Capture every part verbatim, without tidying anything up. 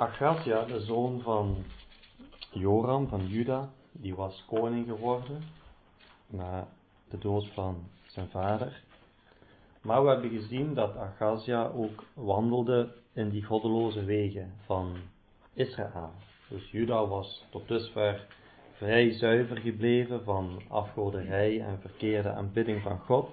Achazia, de zoon van Joram van Juda, die was koning geworden na de dood van zijn vader. Maar we hebben gezien dat Achazia ook wandelde in die goddeloze wegen van Israël. Dus Juda was tot dusver vrij zuiver gebleven van afgoderij en verkeerde aanbidding van God.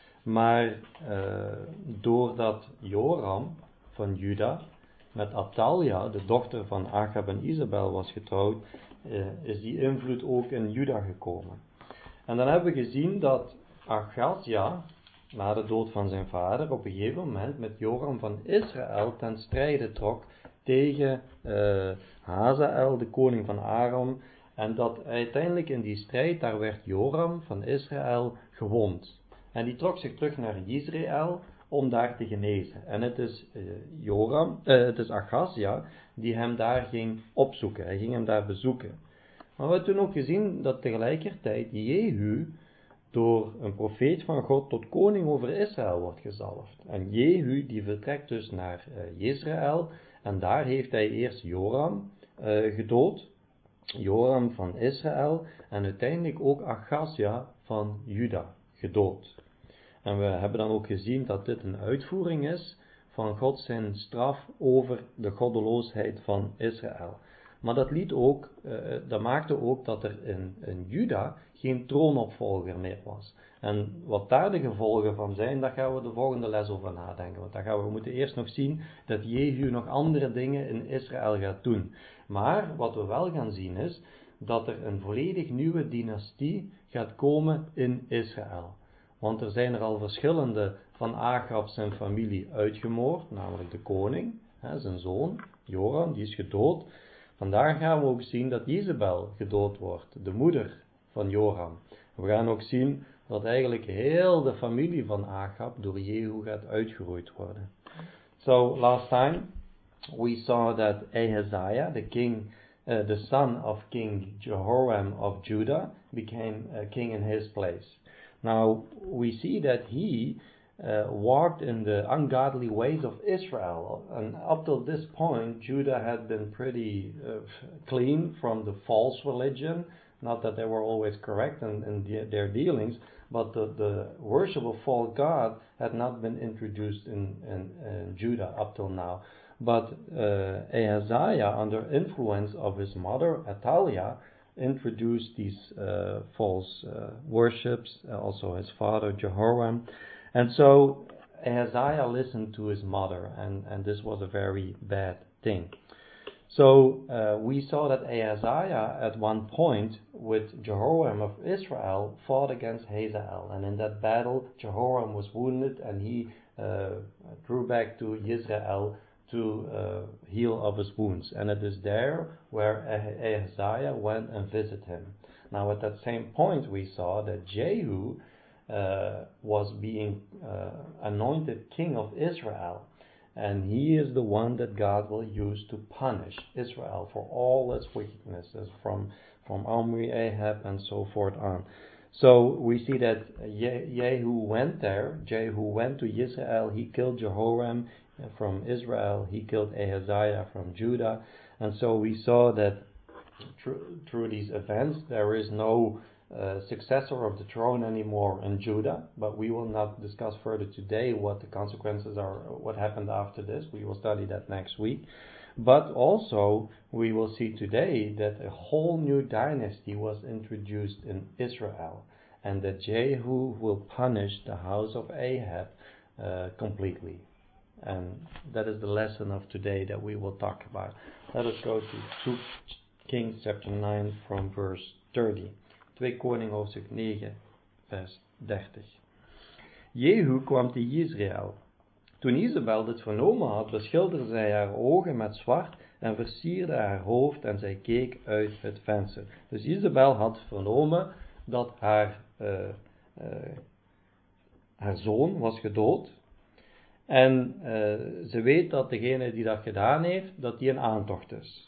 Maar uh, doordat Joram van Juda met Athalia, de dochter van Achab en Isabel, was getrouwd, uh, is die invloed ook in Juda gekomen. En dan hebben we gezien dat Achazia, na de dood van zijn vader, op een gegeven moment met Joram van Israël ten strijde trok tegen uh, Hazael, de koning van Aram. En dat uiteindelijk in die strijd, daar werd Joram van Israël gewond. En die trok zich terug naar Israël om daar te genezen. En het is uh, Joram, uh, het is Achazia die hem daar ging opzoeken. Hij ging hem daar bezoeken. Maar we hebben toen ook gezien dat tegelijkertijd Jehu door een profeet van God tot koning over Israël wordt gezalfd. En Jehu die vertrekt dus naar uh, Israël en daar heeft hij eerst Joram uh, gedood. Joram van Israël en uiteindelijk ook Achazia van Juda gedood. En we hebben dan ook gezien dat dit een uitvoering is van God zijn straf over de goddeloosheid van Israël. Maar dat liet ook, uh, dat maakte ook dat er in, in Juda geen troonopvolger meer was. En wat daar de gevolgen van zijn, daar gaan we de volgende les over nadenken. Want daar gaan we moeten eerst nog zien dat Jehu nog andere dingen in Israël gaat doen. Maar wat we wel gaan zien is dat er een volledig nieuwe dynastie gaat komen in Israël. Want er zijn er al verschillende van Achab zijn familie uitgemoord, namelijk de koning, hè, zijn zoon, Joram, die is gedood. Vandaar gaan we ook zien dat Jezebel gedood wordt, de moeder van Joram. We gaan ook zien dat eigenlijk heel de familie van Achab door Jehu gaat uitgeroeid worden. So last time we saw that Ahaziah, the king, uh, the son of King Jehoram of Judah, became a king in his place. Now we see that he uh, walked in the ungodly ways of Israel, and up till this point Judah had been pretty uh, clean from the false religion. Not that they were always correct in, in the, their dealings, but the, the worship of false god had not been introduced in, in, in Judah up till now. But uh, Ahaziah, under influence of his mother Athaliah, introduced these uh, false uh, worships, uh, also his father Jehoram. And so Ahaziah listened to his mother, and, and this was a very bad thing. So uh, we saw that Ahaziah at one point with Jehoram of Israel fought against Hazael, and in that battle Jehoram was wounded and he uh, drew back to Israel to uh, heal of his wounds. And it is there where Ahaziah went and visited him. Now at that same point we saw that Jehu uh, was being uh, anointed king of Israel. And he is the one that God will use to punish Israel for all its wickednesses from, from Omri, Ahab, and so forth on. So we see that Jehu went there, Jehu went to Israel, he killed Jehoram from Israel, he killed Ahaziah from Judah. And so we saw that through, through these events there is no Uh, successor of the throne anymore in Judah, but we will not discuss further today what the consequences are, what happened after this. We will study that next week. But also we will see today that a whole new dynasty was introduced in Israel, and that Jehu will punish the house of Ahab uh, completely. And that is the lesson of today that we will talk about. Let us go to two Kings chapter nine from verse thirty. twee Koningen hoofdstuk negen, vers dertig. Jehu kwam te Jezreel. Toen Isabel dit vernomen had, beschilderde zij haar ogen met zwart en versierde haar hoofd en zij keek uit het venster. Dus Isabel had vernomen dat haar, uh, uh, haar zoon was gedood. En uh, ze weet dat degene die dat gedaan heeft, dat die een aantocht is.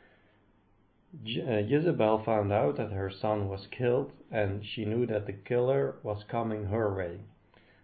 Uh, Jezebel found out that her son was killed, and she knew that the killer was coming her way.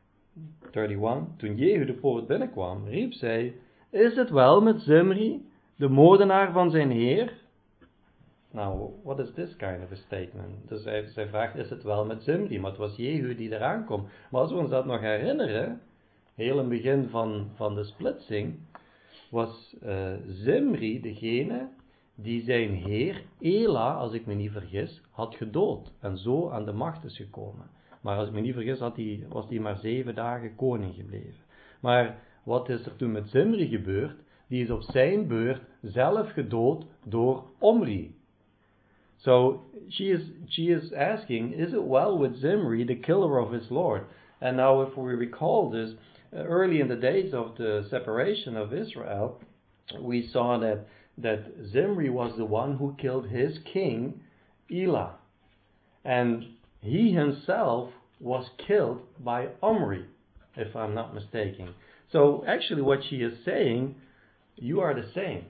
thirty-one. Toen Jehu de poort binnenkwam, riep zij, is het wel met Zimri? de moordenaar van zijn heer. Nou, what is this kind of a statement? Dus hij, zij vraagt, is het wel met Zimri? Maar het was Jehu die eraan komt. Maar als we ons dat nog herinneren, heel in het begin van, van de splitsing, was uh, Zimri degene die zijn heer, Ela, als ik me niet vergis, had gedood. En zo aan de macht is gekomen. Maar als ik me niet vergis, had hij, was hij maar zeven dagen koning gebleven. Maar wat is er toen met Zimri gebeurd? Die is op zijn beurt zelf gedood door Omri. So she is she is asking, is it well with Zimri, the killer of his Lord? And now if we recall this, uh, early in the days of the separation of Israel, we saw that, that Zimri was the one who killed his king, Elah. And he himself was killed by Omri, if I'm not mistaken. So actually what she is saying, you are the same.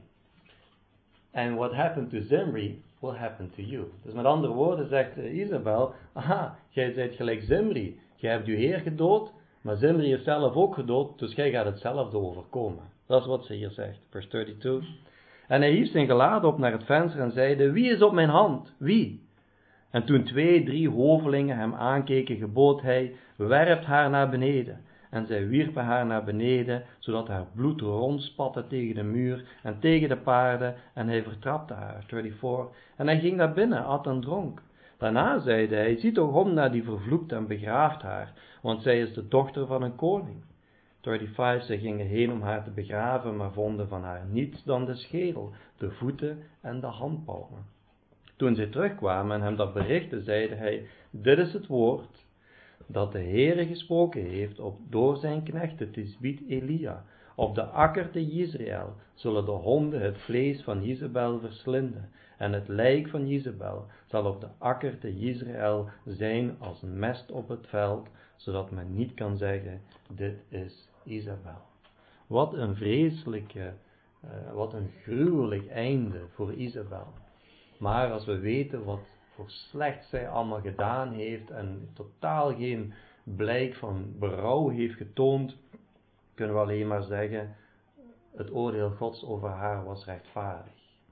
And what happened to Zimri will happen to you. Dus met andere woorden zegt Isabel, aha, jij bent gelijk Zimri. Jij hebt uw heer gedood, maar Zimri is zelf ook gedood, dus jij gaat hetzelfde overkomen. Dat is wat ze hier zegt, vers tweeëndertig. En hij hief zijn gelaat op naar het venster en zeide, wie is op mijn hand? Wie? En toen twee, drie hovelingen hem aankeken, gebood hij, werpt haar naar beneden. En zij wierpen haar naar beneden, zodat haar bloed rondspatte tegen de muur en tegen de paarden, en hij vertrapte haar. vierëndertig. En hij ging naar binnen, at en dronk. Daarna zeide hij, zie toch om naar die vervloekte en begraaft haar, want zij is de dochter van een koning. vijfendertig. Zij gingen heen om haar te begraven, maar vonden van haar niets dan de schedel, de voeten en de handpalmen. Toen zij terugkwamen en hem dat berichtten, zeide hij, dit is het woord dat de Heere gesproken heeft op, door zijn knechten Tisbiet Elia. Op de akker te Jezreel zullen de honden het vlees van Jezebel verslinden, en het lijk van Jezebel zal op de akker te Jezreel zijn als een mest op het veld, zodat men niet kan zeggen, dit is Jezebel. Wat een vreselijke, uh, wat een gruwelijk einde voor Jezebel. Maar als we weten wat voor slecht zij allemaal gedaan heeft en totaal geen blijk van berouw heeft getoond, kunnen we alleen maar zeggen, het oordeel Gods over haar was rechtvaardig.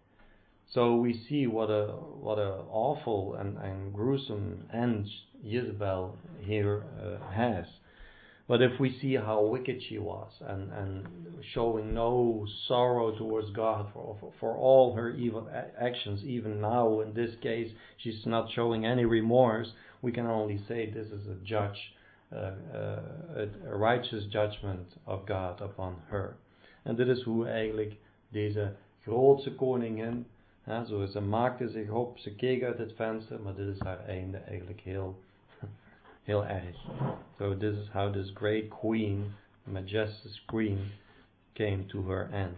So we see what a what a awful and, and gruesome end Jezebel here uh, has. But if we see how wicked she was and, and showing no sorrow towards God for, for, for all her evil actions, even now in this case she's not showing any remorse, we can only say this is a judge, uh, uh, a, a righteous judgment of God upon her. En dit is hoe eigenlijk deze grootse koningin, hè, zo ze maakte zich op, ze keek uit het venster, maar dit is haar einde eigenlijk heel Heel erg. So this is how this great queen, majestic queen, came to her end.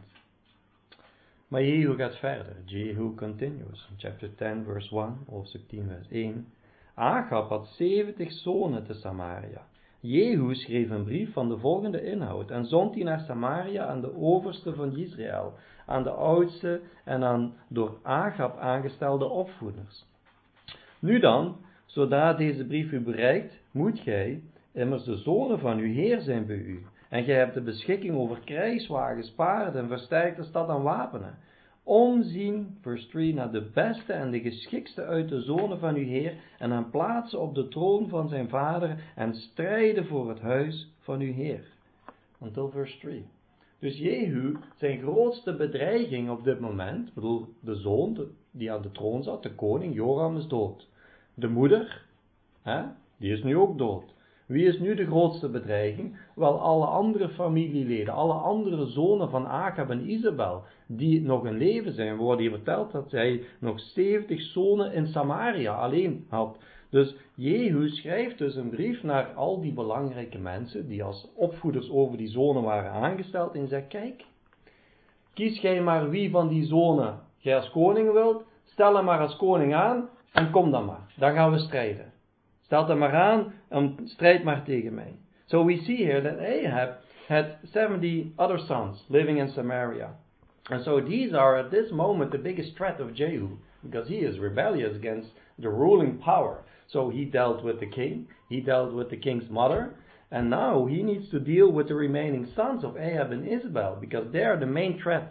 Maar Jehu gaat verder. Jehu continues. Chapter ten verse one, hoofdstuk tien vers één. Achab had zeventig zonen te Samaria. Jehu schreef een brief van de volgende inhoud en zond die naar Samaria aan de overste van Israël, aan de oudste en aan door Achab aangestelde opvoeders. Nu dan, zodra deze brief u bereikt, moet gij, immers de zonen van uw Heer zijn bij u, en gij hebt de beschikking over krijgswagens, paarden en versterkte stad aan wapenen. Omzien, vers drie, naar de beste en de geschiktste uit de zonen van uw Heer, en aan plaatsen op de troon van zijn vader, en strijden voor het huis van uw Heer. Until verse drie. Dus Jehu, zijn grootste bedreiging op dit moment, ik bedoel, de zoon die aan de troon zat, de koning, Joram is dood. De moeder, hè, die is nu ook dood. Wie is nu de grootste bedreiging? Wel, alle andere familieleden, alle andere zonen van Achab en Isabel, die nog in leven zijn. We worden hier verteld dat hij nog zeventig zonen in Samaria alleen had. Dus Jehu schrijft dus een brief naar al die belangrijke mensen, die als opvoeders over die zonen waren aangesteld, en zegt, kijk, kies jij maar wie van die zonen jij als koning wilt, stel hem maar als koning aan, en kom dan maar, dan gaan we strijden. Stel hem maar aan en strijd maar tegen mij. So we see here that Ahab had seventy other sons living in Samaria. And so these are at this moment the biggest threat of Jehu, because he is rebellious against the ruling power. So he dealt with the king, he dealt with the king's mother, and now he needs to deal with the remaining sons of Ahab and Isabel, because they are the main threat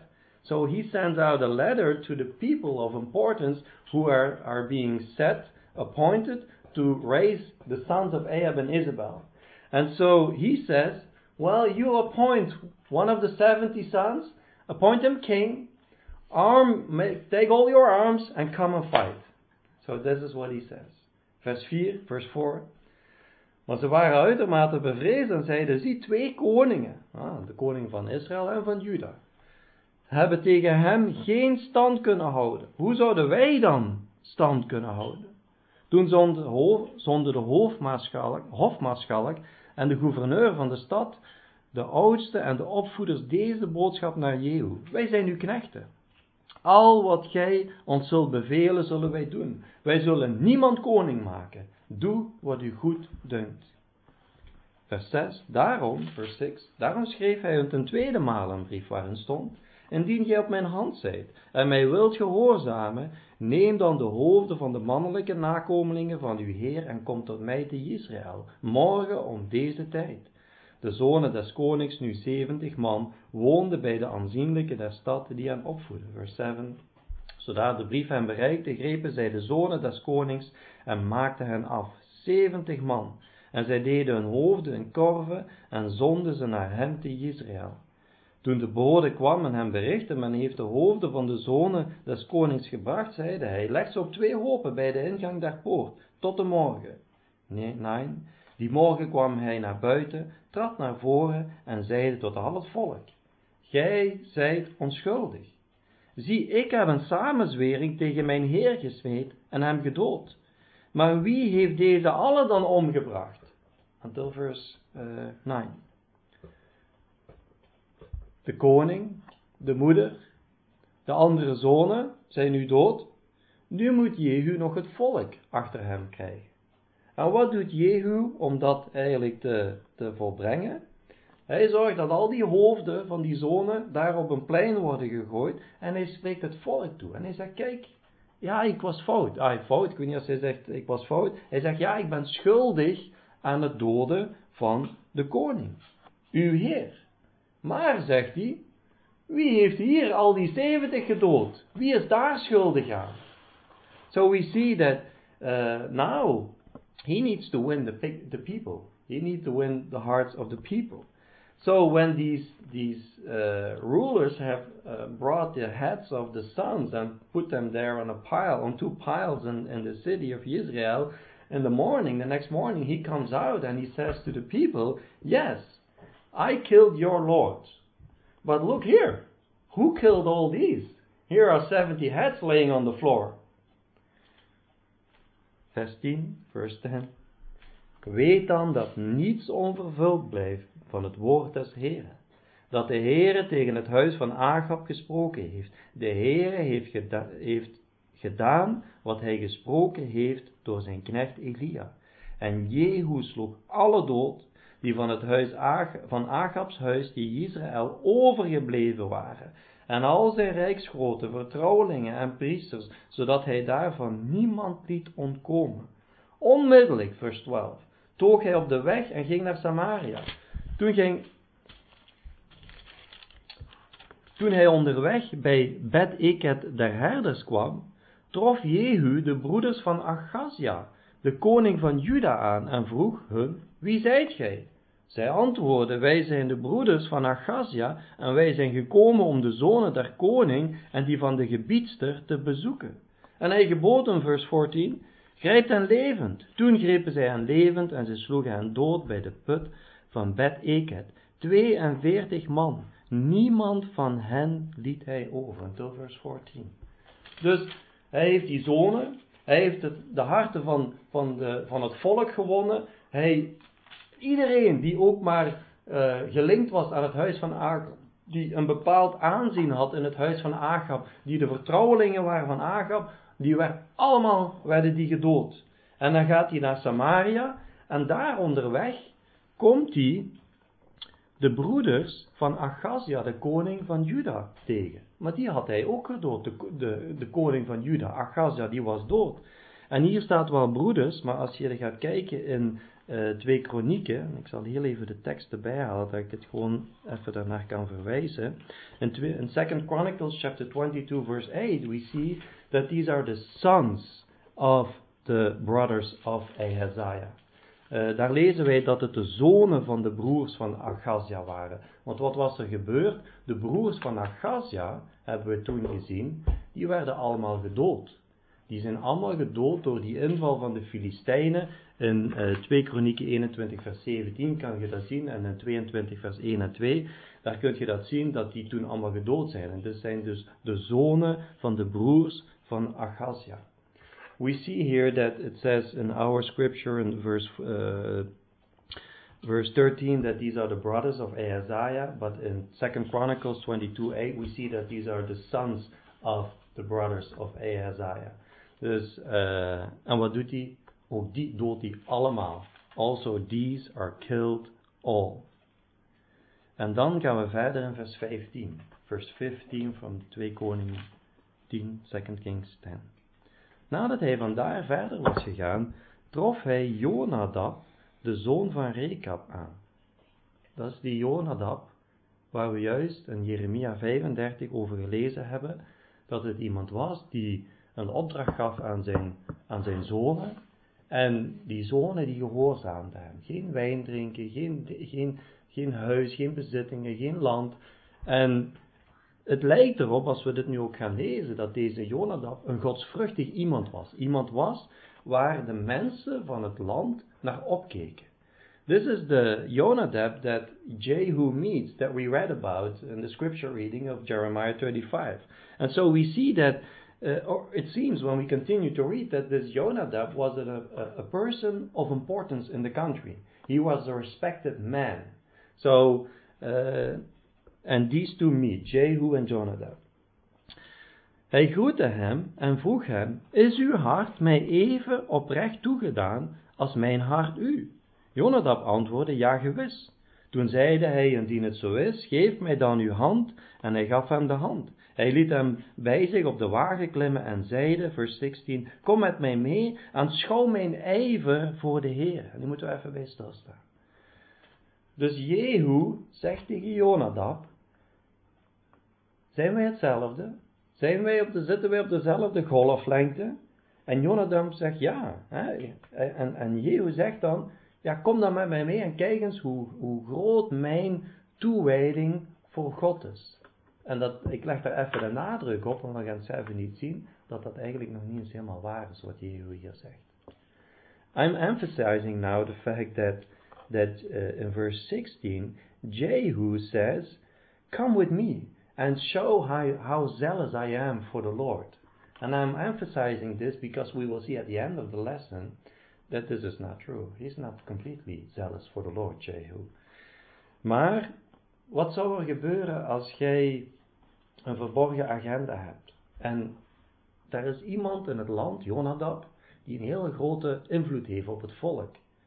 So he sends out a letter to the people of importance who are, are being set, appointed to raise the sons of Ahab and Isabel. And so he says, well, you appoint one of the seventy sons, appoint him king, arm, make, take all your arms and come and fight. So this is what he says. Vers vier, vers four. Maar ze waren uitermate bevreesd en zeiden, zie, twee koningen, ah, de koning van Israël en van Juda, hebben tegen hem geen stand kunnen houden. Hoe zouden wij dan stand kunnen houden? Toen zonden de hoofdmaarschalk, hofmaarschalk en de gouverneur van de stad, de oudste en de opvoeders, deze boodschap naar Jehu. Wij zijn uw knechten. Al wat gij ons zult bevelen, zullen wij doen. Wij zullen niemand koning maken. Doe wat u goed dunkt. Vers zes, daarom, vers zes, daarom schreef hij hun ten tweede maal een brief waarin stond, indien gij op mijn hand zijt en mij wilt gehoorzamen, neem dan de hoofden van de mannelijke nakomelingen van uw Heer en kom tot mij te Israël, morgen om deze tijd. De zonen des konings, nu zeventig man, woonden bij de aanzienlijke der stad die hen opvoedden. Vers zeven. Zodra de brief hen bereikte, grepen zij de zonen des konings en maakten hen af. Zeventig man. En zij deden hun hoofden in korven en zonden ze naar hem te Israël. Toen de bode kwam en hem berichtte, men heeft de hoofden van de zonen des konings gebracht, zeide hij, leg ze op twee hopen bij de ingang der poort, tot de morgen. Nee, nee. Die morgen kwam hij naar buiten, trad naar voren en zeide tot al het volk, gij zijt onschuldig. Zie, ik heb een samenzwering tegen mijn Heer gesmeed en hem gedood. Maar wie heeft deze alle dan omgebracht? Until verse uh, nine. De koning, de moeder, de andere zonen zijn nu dood. Nu moet Jehu nog het volk achter hem krijgen. En wat doet Jehu om dat eigenlijk te, te volbrengen? Hij zorgt dat al die hoofden van die zonen daar op een plein worden gegooid. En hij spreekt het volk toe. En hij zegt, kijk, ja, ik was fout. Ah, fout, ik weet niet als hij zegt, ik was fout. Hij zegt, ja, ik ben schuldig aan het doden van de koning, uw Heer. Maar, zegt hij, wie heeft hier al die zeventig gedood? Wie is daar schuldig aan? So we see that uh, now he needs to win the, the people. He needs to win the hearts of the people. So when these these uh, rulers have uh, brought the heads of the sons and put them there on a pile, on two piles in, in the city of Israel, in the morning, the next morning, he comes out and he says to the people, yes, I killed your lords. But look here, who killed all these? Here are seventy heads laying on the floor. Vers tien, vers ten. Weet dan dat niets onvervuld blijft van het woord des Heren, dat de Heere tegen het huis van Agab gesproken heeft. De Heere heeft, geda- heeft gedaan wat hij gesproken heeft door zijn knecht Elia. En Jehu sloeg alle dood die van het huis Ag- van Agabs huis die Israël overgebleven waren, en al zijn rijksgrote vertrouwelingen en priesters, zodat hij daarvan niemand liet ontkomen. Onmiddellijk, vers twaalf, toog hij op de weg en ging naar Samaria. Toen, ging, toen hij onderweg bij Bet-Eket der herders kwam, trof Jehu de broeders van Achazia, de koning van Juda, aan en vroeg hun, wie zijt gij? Zij antwoordden, wij zijn de broeders van Achazia en wij zijn gekomen om de zonen der koning en die van de gebiedster te bezoeken. En hij gebood hem, vers veertien, grijpt hen levend. Toen grepen zij hen levend en ze sloegen hen dood bij de put van Bet-Eket. Tweeënveertig man. Niemand van hen liet hij over. Until vers veertien. Dus hij heeft die zonen, hij heeft het, de harten van, van, de, van het volk gewonnen. Hij, iedereen die ook maar uh, gelinkt was aan het huis van Agab, die een bepaald aanzien had in het huis van Agab, die de vertrouwelingen waren van Agab, die werd allemaal werden die gedood. En dan gaat hij naar Samaria en daar onderweg komt hij de broeders van Achazia, de koning van Juda, tegen. Maar die had hij ook gedood, de, de, de koning van Juda, Achazia, die was dood. En hier staat wel broeders, maar als je gaat kijken in uh, twee Kronieken, ik zal heel even de tekst erbij halen, dat ik het gewoon even daarnaar kan verwijzen. In, in Second Chronicles chapter twenty-two verse eight, we see that these are the sons of the brothers of Ahaziah. Uh, daar lezen wij dat het de zonen van de broers van Achazia waren. Want wat was er gebeurd? De broers van Achazia, hebben we toen gezien, die werden allemaal gedood. Die zijn allemaal gedood door die inval van de Filistijnen. In uh, twee Kronieken eenentwintig vers zeventien kan je dat zien. En in tweeëntwintig vers één en twee, daar kun je dat zien dat die toen allemaal gedood zijn. En dit zijn dus de zonen van de broers van Achazia. We see here that it says in our scripture in verse uh, verse thirteen that these are the brothers of Ahaziah, but in Second Chronicles twenty-two eight we see that these are the sons of the brothers of Ahaziah. Dus, uh, en wat doet hij? Ook die doodt hij allemaal. Also these are killed all. En dan gaan we verder in vers vijftien. Verse fifteen van twee Koningen tien, Second Kings ten. Nadat hij vandaar verder was gegaan, trof hij Jonadab, de zoon van Rekab, aan. Dat is die Jonadab, waar we juist in Jeremia vijfendertig over gelezen hebben, dat het iemand was die een opdracht gaf aan zijn, aan zijn zonen, en die zonen die gehoorzaamden hem. Geen wijn drinken, geen, geen, geen huis, geen bezittingen, geen land. En het lijkt erop, als we dit nu ook gaan lezen, dat deze Jonadab een godsvruchtig iemand was. Iemand was waar de mensen van het land naar opkeken. This is the Jonadab that Jehu meets, that we read about in the scripture reading of Jeremiah thirty-five. And so we see that, uh, or it seems when we continue to read, that this Jonadab was a, a, a person of importance in the country. He was a respected man. So, uh, and these two meet, Jehu en Jonadab. Hij groette hem en vroeg hem, is uw hart mij even oprecht toegedaan als mijn hart u? Jonadab antwoordde, ja gewis. Toen zeide hij, indien het zo is, geef mij dan uw hand, en hij gaf hem de hand. Hij liet hem bij zich op de wagen klimmen en zeide, vers zestien, kom met mij mee, aanschouw mijn ijver voor de Heer. En die moeten we even bij stilstaan. Dus Jehu zegt tegen Jonadab, zijn wij hetzelfde? Zijn wij op de, zitten wij op dezelfde golflengte? En Jonadab zegt ja. Hè? En, en Jehu zegt dan, ja, kom dan met mij mee en kijk eens hoe, hoe groot mijn toewijding voor God is. En dat, ik leg daar even de nadruk op, want we gaan het zelf niet zien, dat dat eigenlijk nog niet eens helemaal waar is wat Jehu hier zegt. I'm emphasizing now the fact that, that uh, in verse sixteen, Jehu says, come with me and show how, how zealous I am for the Lord. And I'm emphasizing this because we will see at the end of the lesson that this is not true. He's not completely zealous for the Lord, Jehu. Maar, wat zou er gebeuren als jij een verborgen agenda hebt? En er is iemand in het land, Jonadab, die een hele grote invloed heeft op het volk.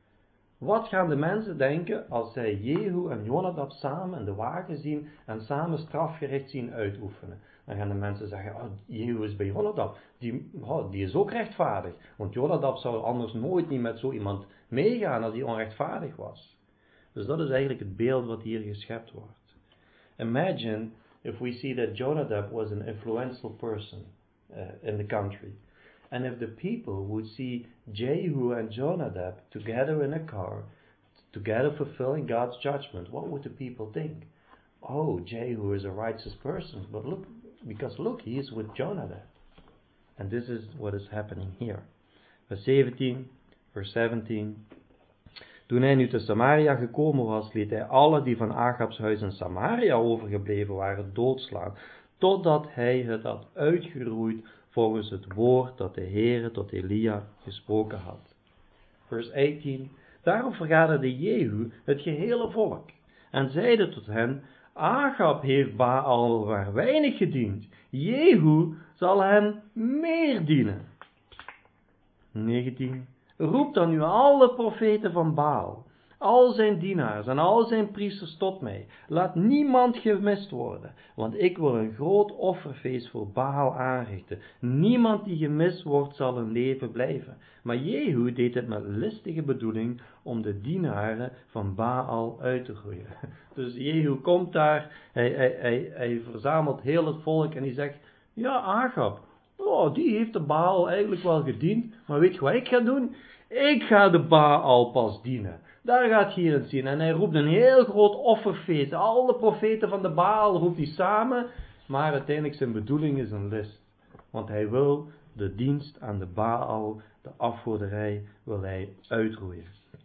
Wat gaan de mensen denken als zij Jehu en Jonadab samen in de wagen zien en samen strafgericht zien uitoefenen? Dan gaan de mensen zeggen, oh, Jehu is bij Jonadab, die, oh, die is ook rechtvaardig. Want Jonadab zou anders nooit niet met zo iemand meegaan als hij onrechtvaardig was. Dus dat is eigenlijk het beeld wat hier geschept wordt. Imagine if we see that Jonadab was an influential person uh, in the country. And if the people would see Jehu and Jonadab together in a car, together fulfilling God's judgment, what would the people think? Oh, Jehu is a righteous person, but look, because look, he is with Jonadab. And this is what is happening here. Vers zeventien, vers zeventien. Toen hij nu te Samaria gekomen was, liet hij alle die van Achabs huis in Samaria overgebleven waren doodslaan, totdat hij het had uitgeroeid volgens het woord dat de Heere tot Elia gesproken had. Vers achttien. Daarop vergaderde Jehu het gehele volk en zeide tot hen, Achab heeft Baal maar weinig gediend, Jehu zal hem meer dienen. negentien. Roep dan nu alle profeten van Baal al zijn dienaars en al zijn priesters tot mij. Laat niemand gemist worden, want ik wil een groot offerfeest voor Baal aanrichten. Niemand die gemist wordt zal in leven blijven. Maar Jehu deed het met listige bedoeling om de dienaren van Baal uit te roeien. Dus Jehu komt daar, hij, hij, hij, hij verzamelt heel het volk en hij zegt, ja Agab, oh, die heeft de Baal eigenlijk wel gediend, maar weet je wat ik ga doen? Ik ga de Baal pas dienen. Daar gaat hij in zien. En hij roept een heel groot offerfeest. Alle profeten van de Baal roept hij samen. Maar uiteindelijk zijn bedoeling is een list. Want hij wil de dienst aan de Baal, de afgoderij, wil hij uitroeien.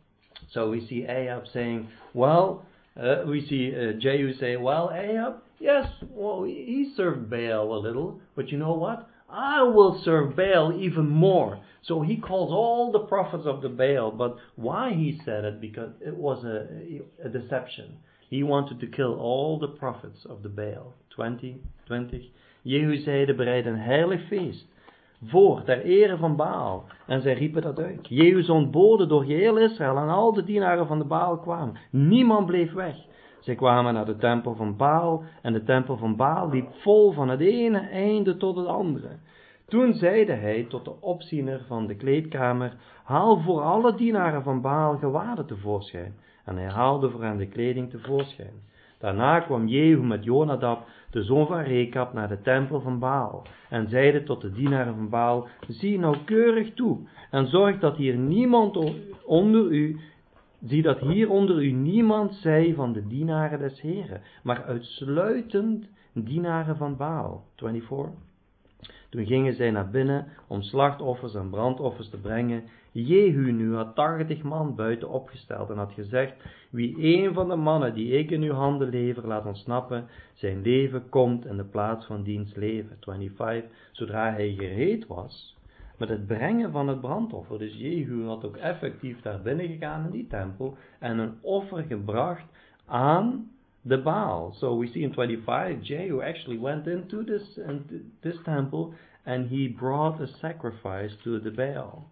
So we see Ahab saying, well, uh, we see uh, Jehu say, well, Ahab, yes, well, he served Baal a little. But you know what? I will serve Baal even more. So he calls all the prophets of the Baal. But why he said it? Because it was a, a deception. He wanted to kill all the prophets of the Baal. twenty, twenty. Jehu zeide, bereid een heilig feest voor, ter ere van Baal. En zij riepen dat uit. Jehu zond boden door geheel Israël en al de dienaren van de Baal kwamen. Niemand bleef weg. Zij kwamen naar de tempel van Baal en de tempel van Baal liep vol van het ene einde tot het andere. Toen zeide hij tot de opziener van de kleedkamer, haal voor alle dienaren van Baal gewaden tevoorschijn. En hij haalde voor hen de kleding tevoorschijn. Daarna kwam Jehu met Jonadab, de zoon van Rekab, naar de tempel van Baal. En zeide tot de dienaren van Baal, zie nauwkeurig toe en zorg dat hier niemand onder u Zie dat hier onder u niemand zij van de dienaren des Heren, maar uitsluitend dienaren van Baal. eenentwintig. Toen gingen zij naar binnen om slachtoffers en brandoffers te brengen. Jehu nu had tachtig man buiten opgesteld en had gezegd, wie een van de mannen die ik in uw handen lever laat ontsnappen, zijn leven komt in de plaats van diens leven. eenentwintig. Zodra hij gereed was met het brengen van het brandoffer. Dus Jehu had ook effectief daar binnen gegaan in die tempel en een offer gebracht aan de Baal. So we see in twenty-five, Jehu actually went into this, into this temple and he brought a sacrifice to the Baal.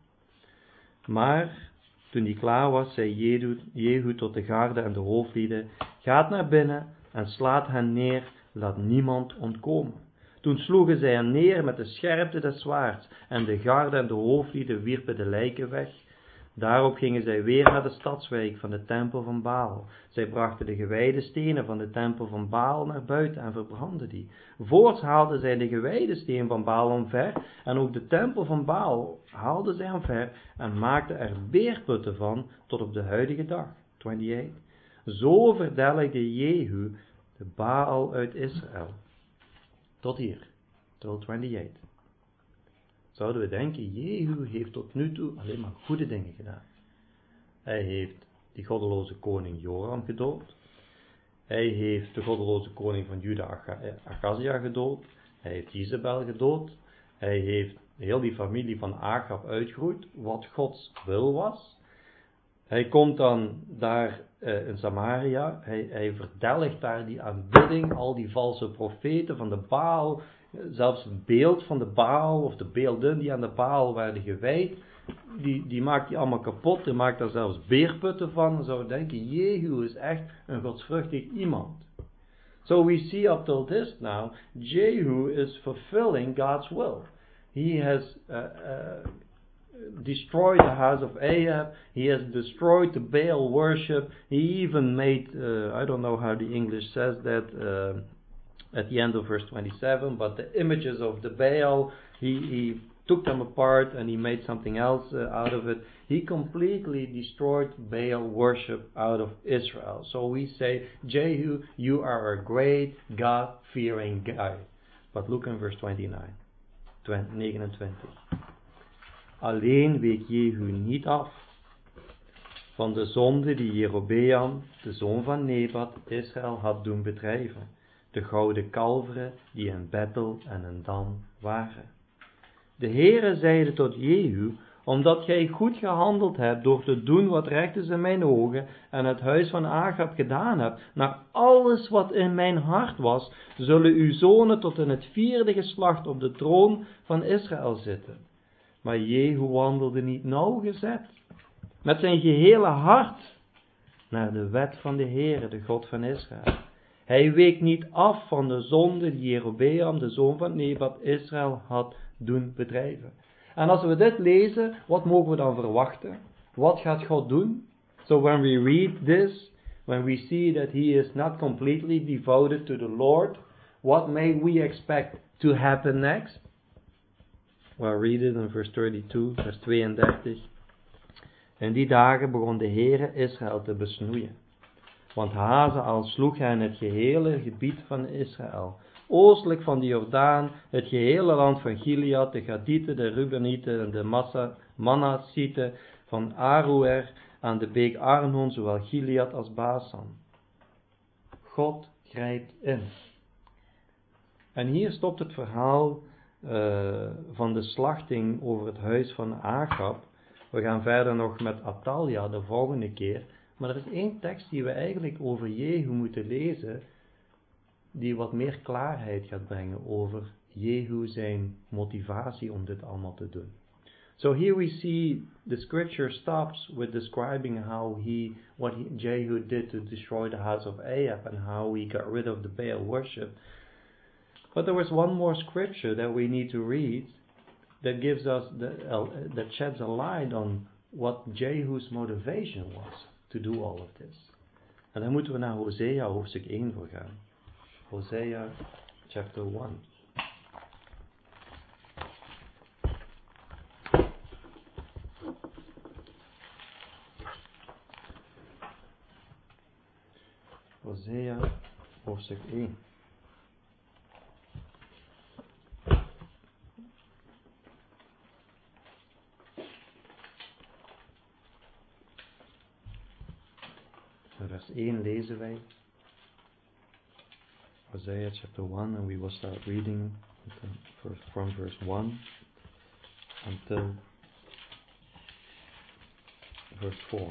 Maar toen hij klaar was, zei Jehu, Jehu tot de garde en de hoofdlieden, gaat naar binnen en slaat hen neer, laat niemand ontkomen. Toen sloegen zij hem neer met de scherpte des zwaards, en de garde en de hoofdlieden wierpen de lijken weg. Daarop gingen zij weer naar de stadswijk van de tempel van Baal. Zij brachten de gewijde stenen van de tempel van Baal naar buiten en verbrandden die. Voorts haalden zij de gewijde steen van Baal omver, en ook de tempel van Baal haalden zij omver, en maakten er beerputten van tot op de huidige dag. eenentwintig. Zo verdelgde Jehu de Baal uit Israël. Tot hier, tot eenentwintig. Zouden we denken, Jehu heeft tot nu toe alleen maar goede dingen gedaan. Hij heeft die goddeloze koning Joram gedood. Hij heeft de goddeloze koning van Juda, Achazia, gedood. Hij heeft Jezebel gedood. Hij heeft heel die familie van Agab uitgeroeid, wat Gods wil was. Hij komt dan daar uh, in Samaria, hij, hij verdelgt daar die aanbidding, al die valse profeten van de Baal, zelfs het beeld van de Baal, of de beelden die aan de Baal werden gewijd, die, die maakt hij allemaal kapot, hij maakt daar zelfs beerputten van. Dan zou je denken, Jehu is echt een godsvruchtig iemand. So we see up till this now, Jehu is fulfilling God's will. He has uh, uh, destroyed the house of Ahab. He has destroyed the Baal worship. He even made, uh, I don't know how the English says that uh, at the end of verse twenty-seven, but the images of the Baal, he, he took them apart and he made something else uh, out of it. He completely destroyed Baal worship out of Israel. So we say, Jehu, you are a great God-fearing guy. But look in verse twenty-nine, negenentwintig. Alleen week Jehu niet af van de zonde die Jerobeam, de zoon van Nebat, Israël had doen bedrijven. De gouden kalveren die in Bethel en in Dan waren. De Heere zeide tot Jehu, omdat gij goed gehandeld hebt door te doen wat recht is in mijn ogen en het huis van Agab gedaan hebt, naar alles wat in mijn hart was, zullen uw zonen tot in het vierde geslacht op de troon van Israël zitten. Maar Jehu wandelde niet nauwgezet met zijn gehele hart naar de wet van de Heere, de God van Israël. Hij week niet af van de zonde die Jerobeam, de zoon van Nebat, Israël had doen bedrijven. En als we dit lezen, wat mogen we dan verwachten? Wat gaat God doen? So when we read this, when we see that he is not completely devoted to the Lord, what may we expect to happen next? Well, read it in verse thirty-two, vers tweeëndertig. In die dagen begon de Heere Israël te besnoeien. Want Hazael sloeg hij in het gehele gebied van Israël, oostelijk van de Jordaan, het gehele land van Gilead, de Gadieten, de Rubenieten en de Massa, Manassieten, van Aroer aan de beek Arnon, zowel Gilead als Basan. God grijpt in. En hier stopt het verhaal uh, van de slachting over het huis van Agab. We gaan verder nog met Atalja de volgende keer. Maar er is één tekst die we eigenlijk over Jehu moeten lezen, die wat meer klaarheid gaat brengen over Jehu zijn motivatie om dit allemaal te doen. So here we see the scripture stops with describing how he, what he, Jehu did to destroy the house of Ahab and how he got rid of the Baal worship. But there was one more scripture that we need to read that gives us the, uh, that sheds a light on what Jehu's motivation was to do all of this. En dan moeten we naar Hosea hoofdstuk één voor gaan. Hosea chapter one. Hosea hoofdstuk één. Vers één lezen wij. Hosea chapter one, and we will start reading from verse one until verse four.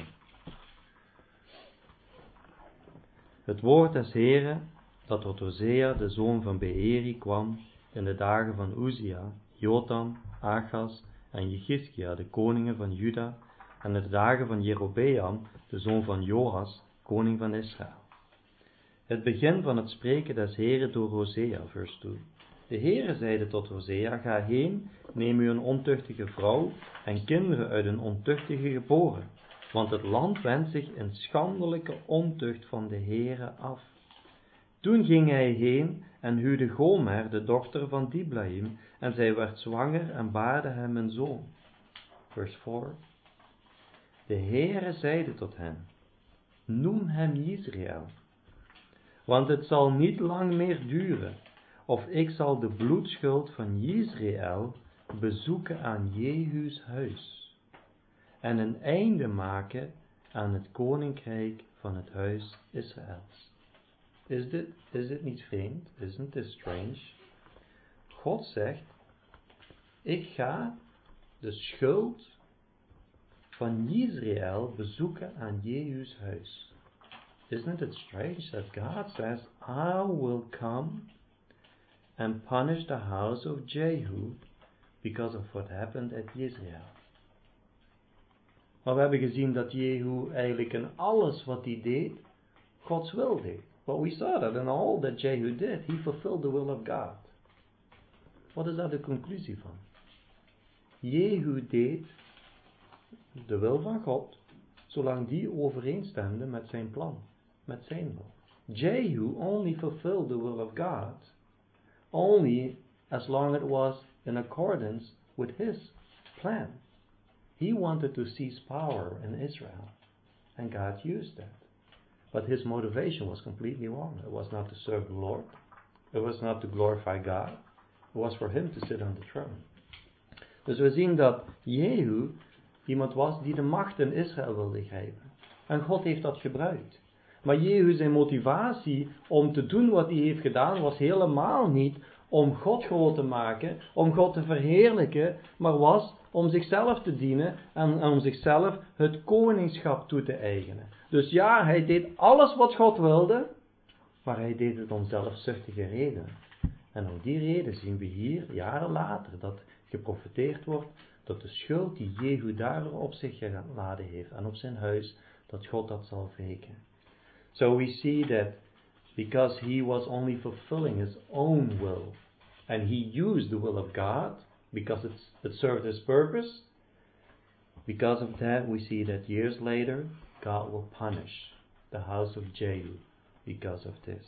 Het woord des Heren dat tot Hosea, de zoon van Beeri, kwam in de dagen van Uzia, Jotam, Achaz en Jechiskia, de koningen van Juda, en in de dagen van Jerobeam, de zoon van Joas, koning van Israël. Het begin van het spreken des Heren door Hosea, vers twee. De Heere zeide tot Hosea, ga heen, neem u een ontuchtige vrouw en kinderen uit een ontuchtige geboren, want het land wendt zich in schandelijke ontucht van de Heere af. Toen ging hij heen en huwde Gomer, de dochter van Diblaim, en zij werd zwanger en baarde hem een zoon. Vers vier. De Heere zeide tot hen, noem hem Israël, want het zal niet lang meer duren, of ik zal de bloedschuld van Israël bezoeken aan Jehu's huis, en een einde maken aan het koninkrijk van het huis Israëls. Is dit, is dit niet vreemd? Isn't this strange? God zegt, ik ga de schuld van Israël bezoeken aan Jehu's huis. Isn't it strange that God says, I will come and punish the house of Jehu because of what happened at Israel. Maar we hebben gezien dat Jehu eigenlijk in alles wat hij deed, Gods wil deed. But we saw that in all that Jehu did, he fulfilled the will of God. Wat is daar de conclusie van? Jehu deed de wil van God, zolang die overeenstemde met zijn plan, met zijn wil. Jehu only fulfilled the will of God, only as long it was in accordance with his plan. He wanted to seize power in Israel, and God used that. But his motivation was completely wrong. It was not to serve the Lord. It was not to glorify God. It was for him to sit on the throne. Dus we zien dat Jehu iemand was die de macht in Israël wilde grijpen. En God heeft dat gebruikt. Maar Jehu zijn motivatie om te doen wat hij heeft gedaan was helemaal niet om God groot te maken, om God te verheerlijken, maar was om zichzelf te dienen en om zichzelf het koningschap toe te eigenen. Dus ja, hij deed alles wat God wilde, maar hij deed het om zelfzuchtige redenen. En om die reden zien we hier, jaren later, dat geprofeteerd wordt dat de schuld die Jehu daardoor op zich geladen heeft en op zijn huis, dat God dat zal wreken. So we see that because he was only fulfilling his own will, and he used the will of God, because it's, it served his purpose, because of that we see that years later, God will punish the house of Jehu because of this.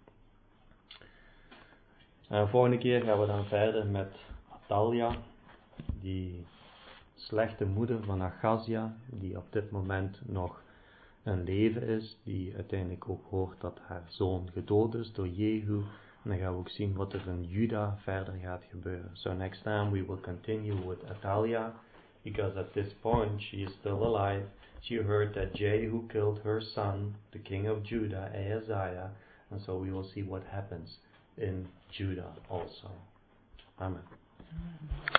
En de volgende keer gaan we dan verder met Athaliah, die slechte moeder van Achazia, die op dit moment nog een leven is, die uiteindelijk ook hoort dat haar zoon gedood is door Jehu. En dan gaan we ook zien wat er in Juda verder gaat gebeuren. So next time we will continue with Athaliah, because at this point she is still alive. She heard that Jehu killed her son, the king of Judah, Ahaziah, and so we will see what happens in Judah also. Amen.